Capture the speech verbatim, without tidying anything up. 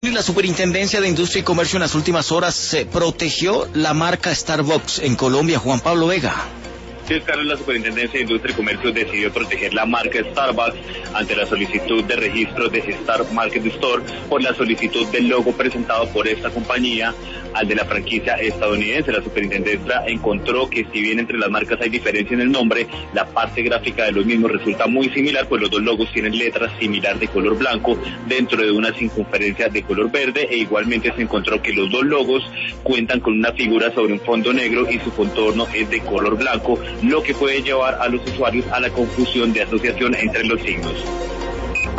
La Superintendencia de Industria y Comercio en las últimas horas se protegió la marca Starbucks en Colombia. Juan Pablo Vega. Sí, Carlos, la Superintendencia de Industria y Comercio decidió proteger la marca Starbucks ante la solicitud de registro de Star Market Store por la solicitud del logo presentado por esta compañía al de la franquicia estadounidense. La Superintendencia encontró que si bien entre las marcas hay diferencia en el nombre, la parte gráfica de los mismos resulta muy similar, pues los dos logos tienen letras similar de color blanco dentro de una circunferencia de color verde, e igualmente se encontró que los dos logos cuentan con una figura sobre un fondo negro y su contorno es de color blanco, lo que puede llevar a los usuarios a la confusión de asociación entre los signos.